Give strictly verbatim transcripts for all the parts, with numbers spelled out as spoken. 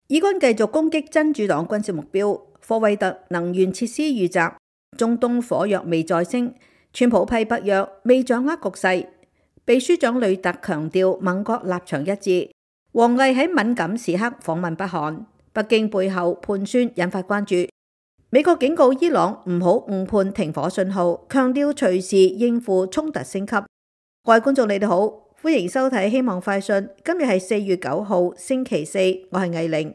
以軍繼續攻擊真主黨軍事目標，科威特能源設施遇襲，中東火藥味再升。川普批北約未掌握局勢，秘書長呂特強調盟國立場一致。王毅喺敏感時刻訪問北韓，北京背後盤算引發關注。美國警告伊朗唔好誤判停火信號，強調隨時應付衝突升級。各位觀眾，你哋好，歡迎收睇希望快訊。今日係四月九號，星期四，我係藝玲。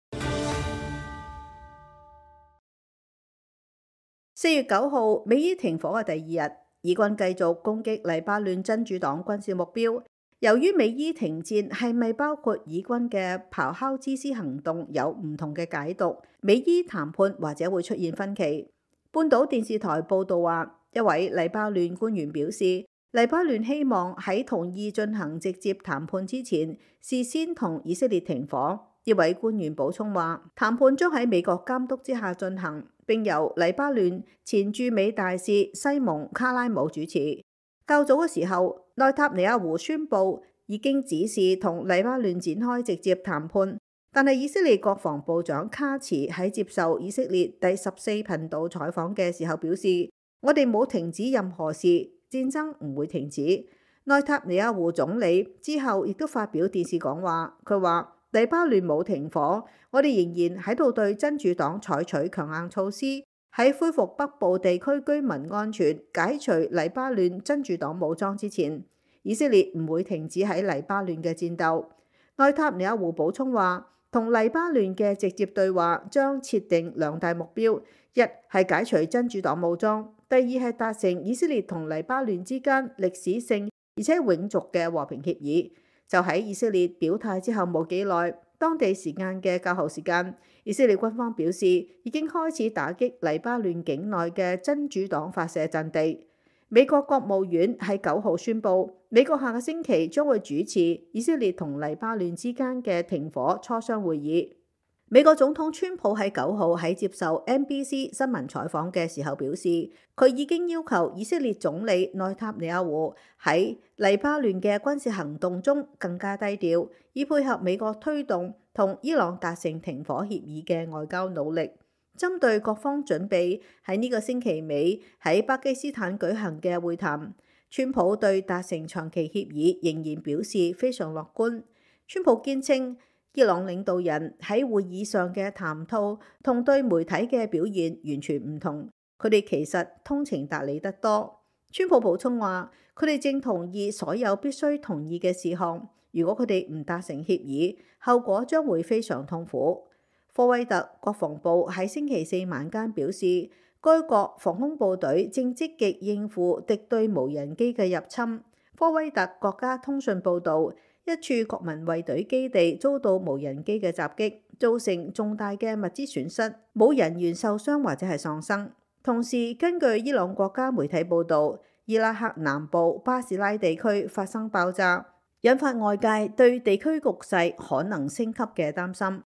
四月九號，美伊停火嘅第二日，以軍繼續攻擊黎巴嫩真主黨軍事目標。由於美伊停戰係咪包括以軍嘅咆哮之師行動有唔同嘅解讀，美伊談判或者會出現分歧。半島電視台報道話，一位黎巴嫩官員表示，黎巴嫩希望喺同意進行直接談判之前，事先同以色列停火。呢位官員補充話，談判將喺美國監督之下進行，並由黎巴嫩前駐美大使西蒙卡拉姆主持。較早嘅時候，內塔尼亞胡宣布已經指示同黎巴嫩展開直接談判，但係以色列國防部長卡茨喺接受以色列第十四頻道採訪嘅時候表示，我哋冇停止任何事，戰爭唔會停止。內塔尼亞胡總理之後亦都發表電視講話，佢話黎巴嫩冇停火，我哋仍然喺度對真主黨採取強硬措施，喺恢復北部地區居民安全、解除黎巴嫩真主黨武裝之前，以色列唔會停止喺黎巴嫩嘅戰鬥。內塔尼亞胡補充話，同黎巴嫩嘅直接對話將設定兩大目標，一係解除真主黨武裝，第二係達成以色列同黎巴嫩之間歷史性而且永續嘅和平協議。就喺以色列表態之後冇幾耐，當地時間嘅較後時間，以色列軍方表示已經開始打擊黎巴嫩境內嘅真主黨發射陣地。美國國務院喺九號宣布，美國下個星期將會主持以色列同黎巴嫩之間嘅停火磋商會議。美國總統川普喺九號喺接受 N B C 新聞採訪嘅時候表示，佢已經要求以色列總理內塔尼亞胡喺黎巴嫩嘅軍事行動中更加低調，以配合美國推動同伊朗達成停火協議嘅外交努力。針對各方準備喺呢個星期尾喺巴基斯坦舉行嘅會談，川普對達成長期協議仍然表示非常樂觀。川普堅稱，伊朗領導人喺會議上嘅談吐同對媒體嘅表現完全唔同，佢哋其實通情達理得多。川普補充話，佢哋正同意所有必須同意嘅事項，如果佢哋唔達成協議，後果將會非常痛苦。科威特國防部喺星期四晚間表示，該國防空部隊正積極應付敵對無人機嘅入侵。科威特國家通訊報導，一處國民衛隊基地遭到無人機嘅襲擊，造成重大嘅物資損失，冇人員受傷或者係喪生。同時，根據伊朗國家媒體報導，伊拉克南部巴士拉地區發生爆炸，引發外界對地區局勢可能升級嘅擔心。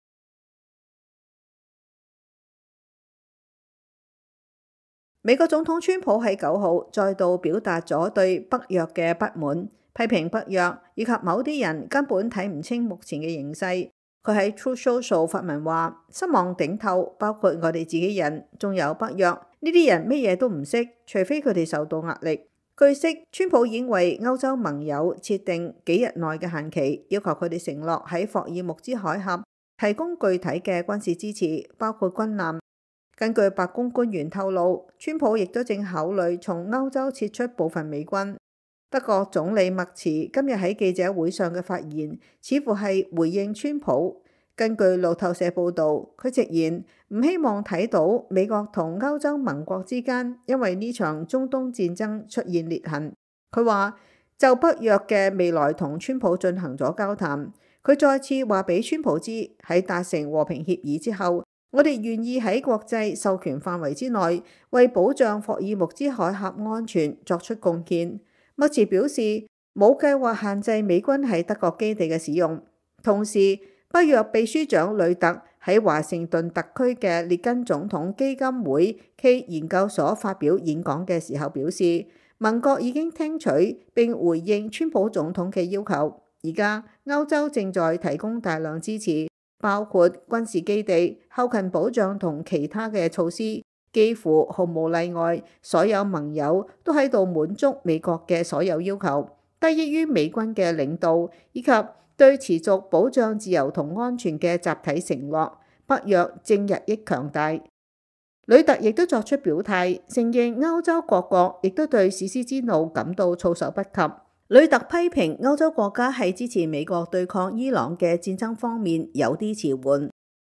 美國總統川普喺九號再度表達咗對北約嘅不滿，批評北約以及某啲人根本睇唔清目前嘅形勢。佢喺 Truth Social 發文話，失望頂透，包括我哋自己人，仲有北約呢啲人乜嘢都唔識，除非佢哋受到壓力。據悉，川普已經為歐洲盟友設定幾日內嘅限期，要求佢哋承諾喺霍爾木茲海峽提供具體嘅軍事支持，包括軍艦。根據白宮官員透露，川普亦都正考慮從歐洲撤出部分美軍。德國總理默茨今日喺記者會上嘅發言，似乎係回應川普。根據路透社報導，佢直言唔希望睇到美國同歐洲盟國之間因為呢場中東戰爭出現裂痕。佢話就北約嘅未來同川普進行咗交談，佢再次話俾川普知，喺達成和平協議之後，我哋願意喺國際授權範圍之內，為保障霍爾木茲海峽安全作出貢獻。默茨表示冇計劃限制美軍喺德國基地嘅使用。同時，北約秘書長呂特喺華盛頓特區嘅列根總統基金會暨研究所發表演講嘅時候表示，盟國已經聽取並回應川普總統嘅要求。而家歐洲正在提供大量支持， 包括軍事基地、後勤保障同其他嘅措施，幾乎毫無例外，所有盟友都喺度滿足美國嘅所有要求，得益於美軍嘅領導以及對持續保障自由同安全嘅集體承諾，北約正日益強大。呂特亦都作出表態，承認歐洲各國亦都對史詩之怒感到措手不及。呂特批評歐洲國家喺支持美國對抗伊朗嘅戰爭方面有啲遲緩。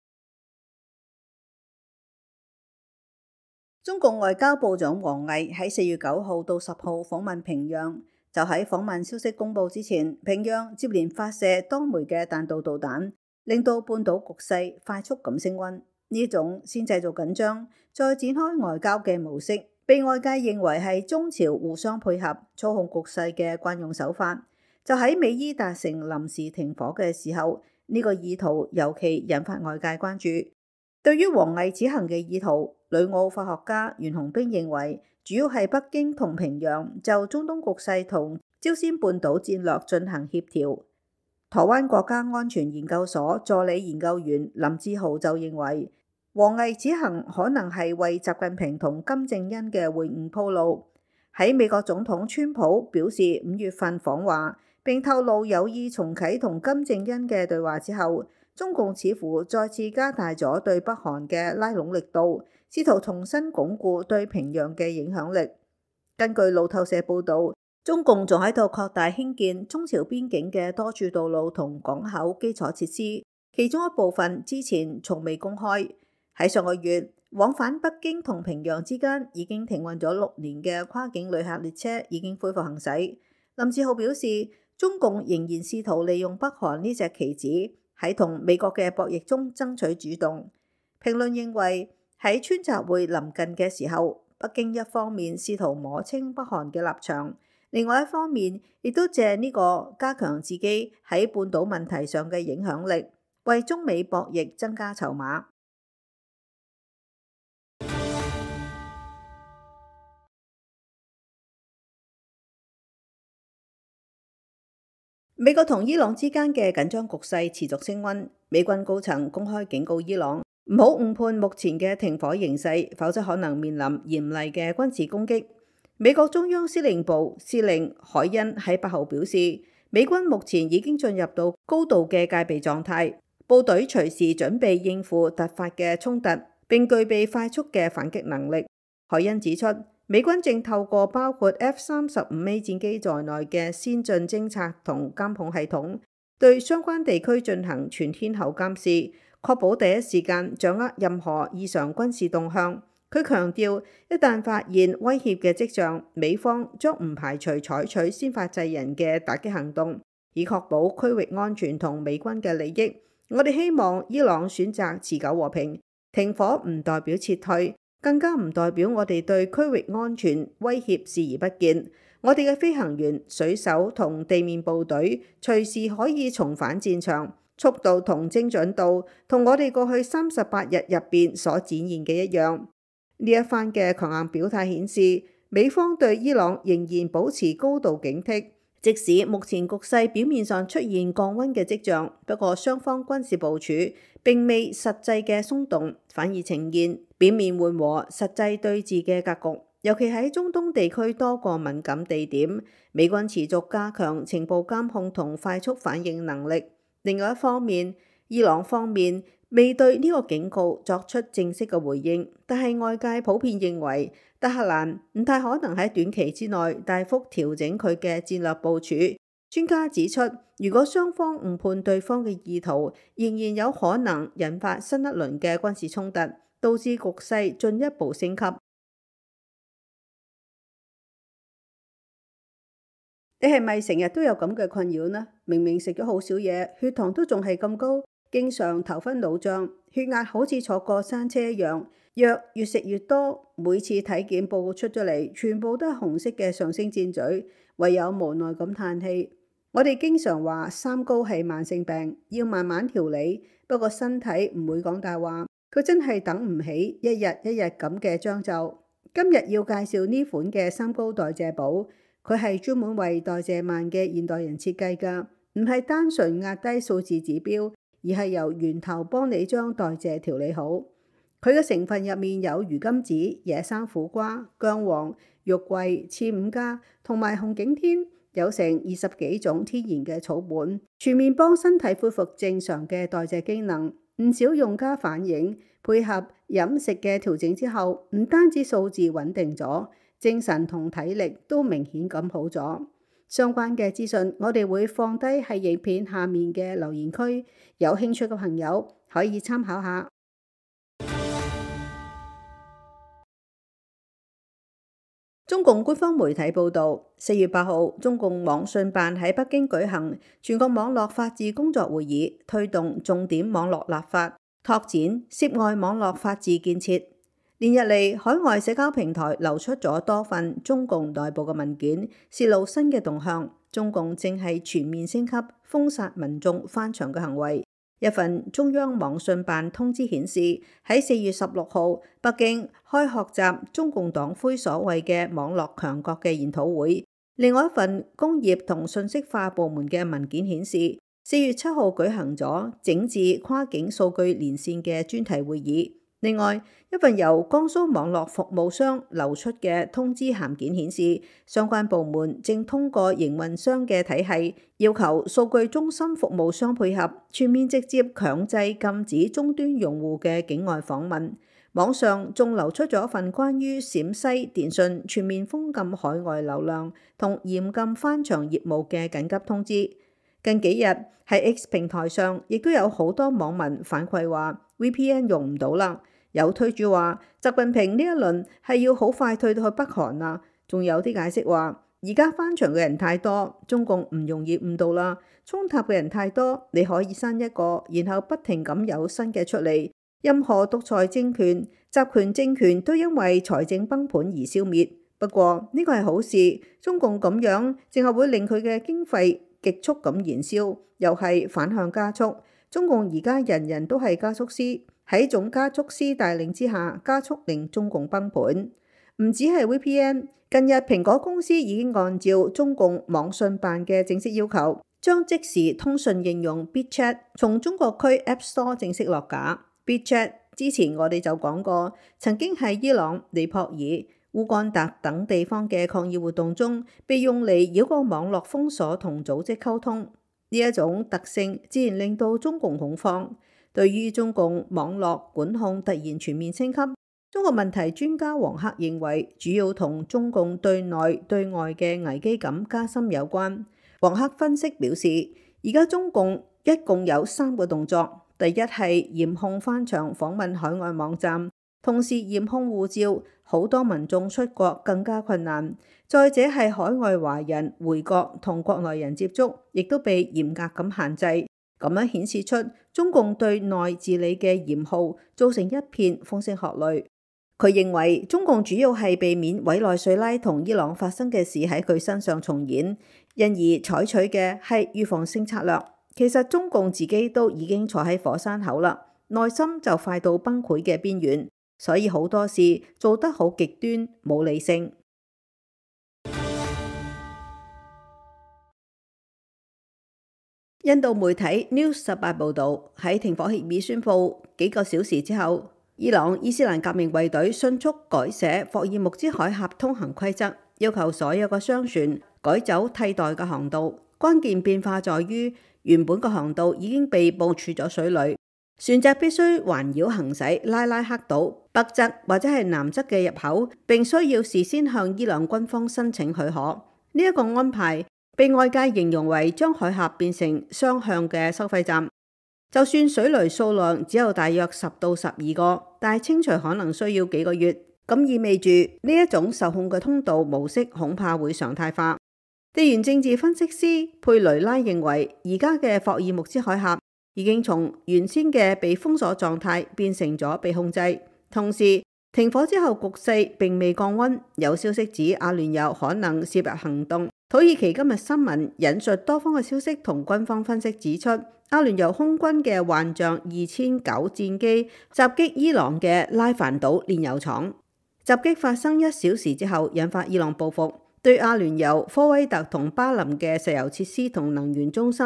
中共外交部長王毅喺四月九號到十號訪問平壤，就喺訪問消息公佈之前，平壤接連發射多枚嘅彈道導彈，令到半島局勢快速咁升溫。呢種先製造緊張，再展開外交嘅模式，被外界認為係中朝互相配合操控局勢嘅慣用手法。就喺美伊達成臨時停火嘅時候，呢個意圖尤其引發外界關注。對於王毅此行嘅意圖，旅澳法學家袁洪兵認為，主要係北京同平壤就中東局勢同朝鮮半島戰略進行協調。台灣國家安全研究所助理研究員林志豪就認為，王毅此行可能係為習近平同金正恩嘅會晤鋪路。喺美國總統川普表示五月份訪華並透露有意重啟同金正恩嘅對話之後，中共似乎再次加大咗對北韓嘅拉攏力度，試圖重新鞏固對平壤嘅影響力。根據路透社報導，中共仲喺度擴大興建中朝邊境嘅多處道路同港口基礎設施，其中一部分之前從未公開。喺上個月，往返北京同平壤之間已經停運咗六年嘅跨境旅客列車已經恢復行駛。林志浩表示，中共仍然試圖利用北韓呢隻棋子喺同美國嘅博弈中爭取主動。評論認為，喺川習會臨近嘅時候，北京一方面試圖摸清北韓嘅立場，另外一方面亦都借呢個加強自己喺半島問題上嘅影響力，為中美博弈增加籌碼。美國同伊朗之間嘅緊張局勢持續升溫，美軍高層公開警告伊朗唔好誤判目前嘅停火形勢，否則可能面臨嚴厲嘅軍事攻擊。美國中央司令部司令海恩喺八號表示，美軍目前已經進入到高度嘅戒備狀態，部隊隨時準備應付突發嘅衝突，並具備快速嘅反擊能力。海恩指出，美軍正透過包括 F 三十五 A 戰機在內嘅先進偵察同監控系統，對相關地區進行全天候監視，確保第一時間掌握任何異常軍事動向。佢強調，一旦發現威脅嘅跡象，美方將唔排除採取先發制人嘅打擊行動，以確保區域安全同美軍嘅利益。我哋希望伊朗選擇持久和平，停火唔代表撤退，更加唔代表我哋對區域安全威脅視而不見。我哋嘅飛行員、水手同地面部隊隨時可以重返戰場，速度同精準度同我哋過去三十八日入邊所展現嘅一樣。呢一番嘅強硬表態顯示，美方對伊朗仍然保持高度警惕，即使目前局勢表面上出現降溫嘅跡象，不過雙方軍事部署並未實際嘅鬆動，反而呈現表面緩和、實際對峙嘅格局。尤其喺中東地區多個敏感地點，美軍持續加強情報監控同快速反應能力。另外一方面，伊朗方面未對呢個警告作出正式嘅回應，但係外界普遍認為德黑蘭唔太可能喺短期之內大幅調整佢嘅戰略部署。專家指出，如果雙方誤判對方嘅意圖，仍然有可能引發新一輪嘅軍事衝突，導致局勢進一步升級。你係咪成日都有咁嘅困擾呢？明明食咗好少嘢，血糖都仲係咁高，經常頭昏腦脹，血壓好似坐過山車一樣，藥越食越多，每次體檢報告出咗嚟，全部都係紅色嘅上升箭嘴，唯有無奈咁嘆氣。我哋經常話三高係慢性病，要慢慢調理，不過身體唔會講大話，佢真係等唔起一日一日咁嘅將就。今日要介紹呢款嘅三高代謝寶，佢係專門為代謝慢嘅現代人設計㗎，唔係單純壓低數字指標，而而係由源頭幫你將代謝調理好。佢嘅成分入面有魚甘子、野生苦瓜、薑黃、肉桂、刺五加同埋紅景天，有成二十幾種天然嘅草本，全面幫身體恢復正常嘅代謝機能。唔少用家反映，配合飲食嘅調整之後，唔單止數字穩定咗，精神同體力都明顯咁好咗。相關嘅資訊，我哋會放低喺影片下面嘅留言區，有興趣嘅朋友可以參考下。中共官方媒體報導，四月八號，中共網信辦喺北京舉行全國網絡法治工作會議，推動重點網絡立法，拓展涉外網絡法治建設。連日嚟，海外社交平台流出咗多份中共內部嘅文件，泄露新嘅動向。中共正係全面升級封殺民眾翻牆嘅行為。一份中央網信辦通知顯示，喺四月十六號，北京開學習中共黨魁所謂嘅網絡強國嘅研討會。另外一份工業同信息化部門嘅文件顯示，四月七號舉行咗整治跨境數據連線嘅專題會議。另外一份由江蘇網絡服務商流出嘅通知函件顯示，相關部門正通過營運商嘅體系，要求數據中心服務商配合，全面直接強制禁止終端用戶嘅境外訪問。網上仲流出咗一份關於陝西電信全面封禁海外流量同嚴禁翻牆業務嘅緊急通知。近幾日喺 X 平台上，亦都有好多網民反饋話 V P N 用唔到啦。有推主話，習近平呢一輪係要好快退到去北韓啦。仲有啲解釋話，而家翻牆嘅人太多，中共唔容易誤導啦。衝塔嘅人太多，你可以刪一個，然後不停咁有新嘅出嚟。任何獨裁政權、集權政權都因為財政崩盤而消滅。不過呢個係好事，中共咁樣淨係會令佢嘅經費極速咁燃燒，又係反向加速。中共而家人人都係加速師。喺總加速師帶領之下，加速令中共崩盤。唔止係 V P N， 近日蘋果公司已經按照中共網信辦嘅正式要求，將即時通訊應用 BitChat 從中國區 App Store 正式落架。BitChat 之前我哋就講過，曾經喺伊朗、尼泊爾、烏干達等地方嘅抗議活動中，被用嚟繞過網絡封鎖同組織溝通。呢一種特性自然令到中共恐慌。對於中共網絡管控突然全面升級，中國問題專家王克認為，主要同中共對內對外嘅危機感加深有關。王克分析表示，而家中共一共有三個動作：第一係嚴控翻牆訪問海外網站，同時嚴控護照，好多民眾出國更加困難；再者係海外華人回國同國內人接觸，亦都被嚴格咁限制。咁樣顯示出中共對內治理嘅嚴酷，造成一片風聲鶴唳。佢認為中共主要係避免委內瑞拉同伊朗發生嘅事喺佢身上重演，因而採取嘅係預防性策略。其實中共自己都已經坐喺火山口啦，內心就快到崩潰嘅邊緣，所以好多事做得好極端，冇理性。印度媒體 News 十八報導，喺停火協議宣布幾個小時之後，伊朗伊斯蘭革命衛隊迅速改寫霍爾木茲海峽通行規則，要求所有嘅商船改走替代嘅航道。關鍵變化在於，原本嘅航道已經被部署咗水雷，船隻必須環繞行駛拉拉克島北側或者係南側嘅入口，並需要事先向伊朗軍方申請許可。呢、這、一個安排被外界形容為將海峽變成雙向嘅收費站。就算水雷數量只有大約十到十二個，但係清除可能需要幾個月。咁意味住呢一種受控嘅通道模式恐怕會常態化。地緣政治分析師佩雷拉認為，而家嘅霍爾木茲海峽已經從原先嘅被封鎖狀態變成咗被控制。同時停火之後局勢並未降溫，有消息指阿聯酋可能涉入行動。土耳其今日新聞引述多方嘅消息同軍方分析指出，阿聯酋空軍嘅幻象二千九戰機襲擊伊朗嘅拉凡島煉油廠。襲擊發生一小時之後，引發伊朗報復，對阿聯酋科威特同巴林嘅石油設施同能源中心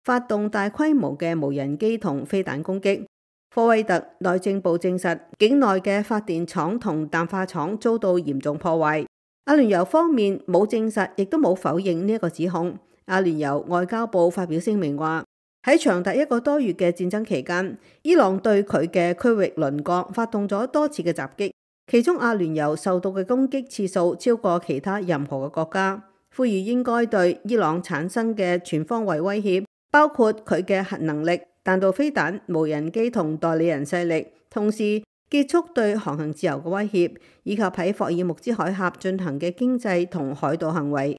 發動大規模嘅無人機同飛彈攻擊。科威特內政部證實，境內嘅發電廠同氮化廠遭到嚴重破壞。阿聯酋方面冇證實，亦都冇否認呢一個指控。阿聯酋外交部發表聲明話，喺長達一個多月嘅戰爭期間，伊朗對佢嘅區域鄰國發動咗多次嘅襲擊，其中阿聯酋受到嘅攻擊次數超過其他任何嘅國家。呼籲應該對伊朗產生嘅全方位威脅，包括佢嘅核能力、彈道飛彈、無人機同代理人勢力，同時結束對航行自由嘅威脅，以及喺霍爾木茲海峽進行嘅經濟同海盜行為。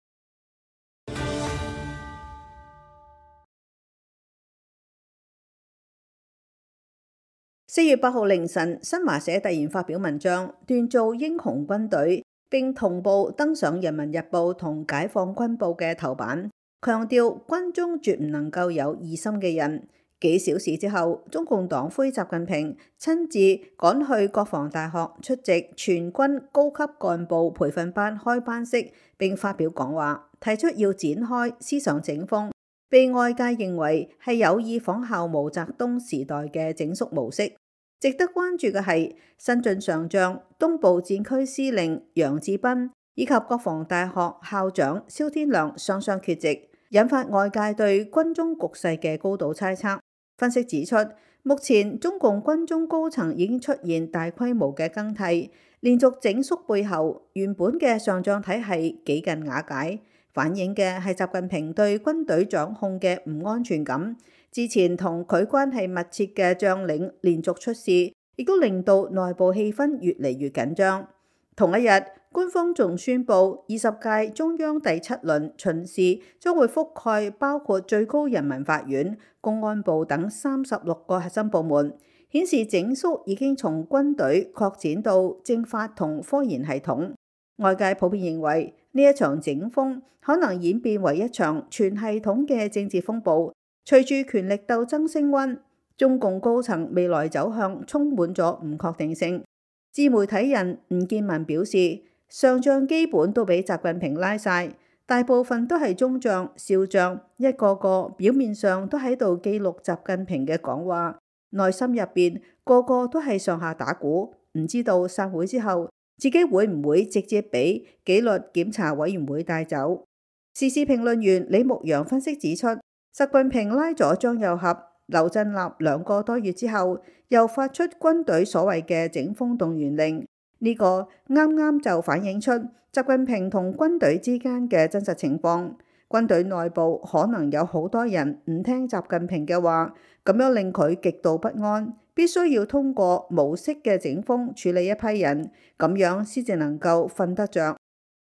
四月八號凌晨，新華社突然發表文章，鍛造英雄軍隊，並同步登上《人民日報》同《解放軍報》嘅頭版，強調軍中絕唔能夠有異心嘅人。幾小時之後，中共黨魁習近平親自趕去國防大學出席全軍高級幹部培訓班開班式，並發表講話，提出要展開思想整風，被外界認為係有意仿效毛澤東時代嘅整肅模式。值得關注嘅係，新晉上將、東部戰區司令楊志斌以及國防大學校長蕭天亮雙雙缺席，引發外界對軍中局勢嘅高度猜測。分析指出，目前中共軍中高層已經出現大規模嘅更替，連續整肅背後，原本嘅上將體系幾近瓦解，反映嘅係習近平對軍隊掌控嘅唔安全感。之前同佢關係密切嘅將領連續出事，亦都令到內部氣氛越嚟越緊張。同一日，官方仲宣布二十屆中央第七輪巡視將會覆蓋包括最高人民法院、公安部等三十六個核心部門，顯示整肅已經從軍隊擴展到政法同科研系統。外界普遍認為呢一場整風可能演變為一場全系統嘅政治風暴。隨住權力鬥爭升溫，中共高層未來走向充滿咗唔確定性。自媒體人吳建文表示，上將基本都俾習近平拉晒，大部分都係中將、少將，一個個表面上都喺度記錄習近平嘅講話，內心入邊個個都係上下打鼓，唔知道散會之後自己會唔會直接俾紀律檢查委員會帶走。時事評論員李牧陽分析指出，習近平拉咗張又俠、劉振立兩個多月之後，又發出軍隊所謂嘅整風動員令，呢個啱啱就反映出習近平同軍隊之間嘅真實情況。軍隊內部可能有好多人唔聽習近平嘅話，咁樣令佢極度不安，必須要通過模式嘅整風處理一批人，咁樣先至能夠瞓得着。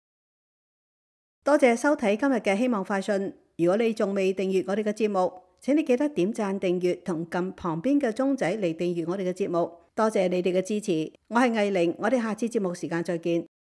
多謝收睇今日嘅希望快訊。如果你仲未訂閱我哋嘅節目，請你記得點讚、訂閱同撳旁邊嘅鐘仔嚟訂閱我哋嘅節目。多謝你哋嘅支持，我係藝玲，我哋下次節目時間再見。